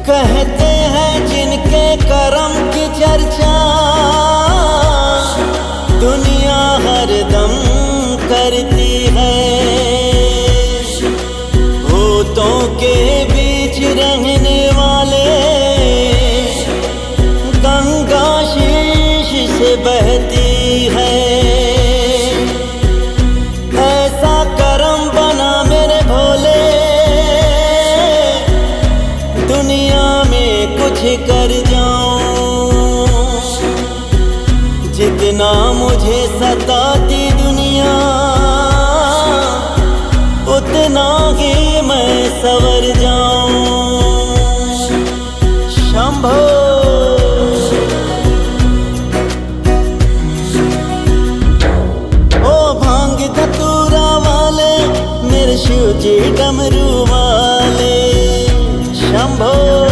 कहते हैं जिनके कर्म की चर्चा दुनिया हरदम करती है। भूतों के बीच रहने वाले गंगा शीश से बहती है। ऐसा करम बना मेरे भोले दुनिया में कुछ कर जाऊं। जितना मुझे सताती दुनिया उतना ही मैं सवर जाऊं। शंभो ओ भांग धतूरा वाले मेरे शिव जी डमरू वाले। शंभो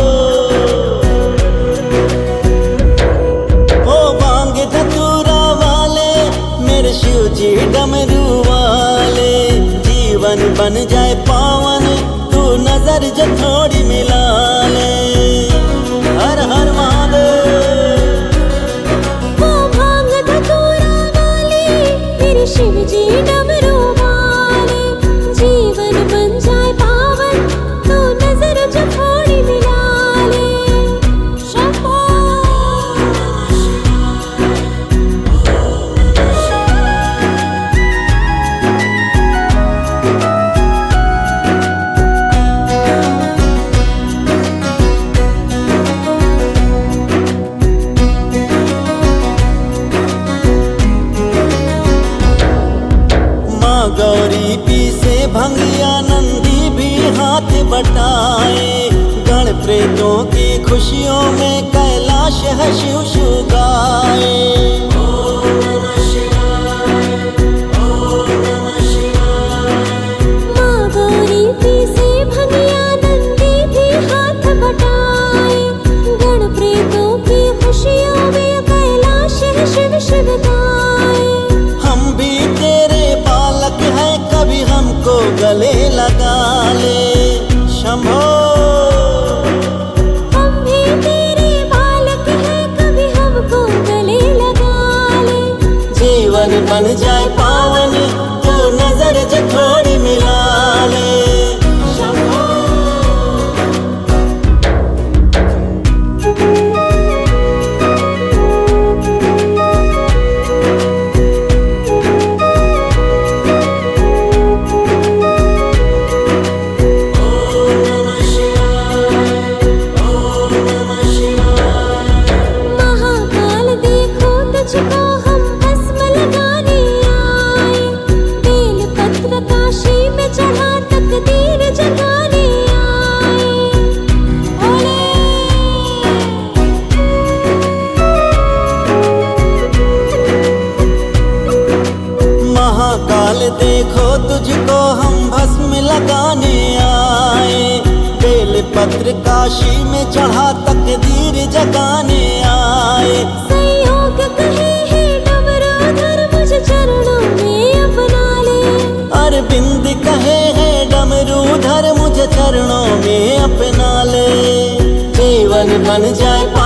ओ भांग धतूरा वाले मेरे शिव जी डमरू वाले। जीवन बन जाए पावन तू नजर जो थोड़ी मिला ले। हर हर महादेव। ओ भांग धतूरा वाले मेरे शिव जी डमरू वाले। जीवन बन जाए पावन तू नजर जो थोड़ी मिला ले। शंभो गौरी पी से भंगिया नंदी भी हाथ बटाए। गण प्रेतों की खुशियों में कैलाश है शिव शिव गाए। माँ गौरी पी से भंगिया नंदी भी हाथ बटाए। गण प्रेतों की खुशियों में कैलाश है शिव शिव गाए। हम भी तेरे बालक है कभी हमको गले लगा ले। शंभो हम भी तेरे बालक हैं कभी हमको गले लगा ले। जीवन बन जाए पावन तू नजर जो थोड़ी मिला ले। शंभो तुझको हम भस्म लगाने आए। बेल पत्र काशी में चढ़ा तकदीर जगाने आए। भोले महाकाल देखो तुझको हम भस्म लगाने आए। बेल पत्र काशी में चढ़ा तकदीर जगाने आए। संयोग कहे है डमरूधर मुझे चरणों में अपना ले। अरविंद कहे है डमरूधर मुझे चरणों में अपना ले। जीवन बन जाए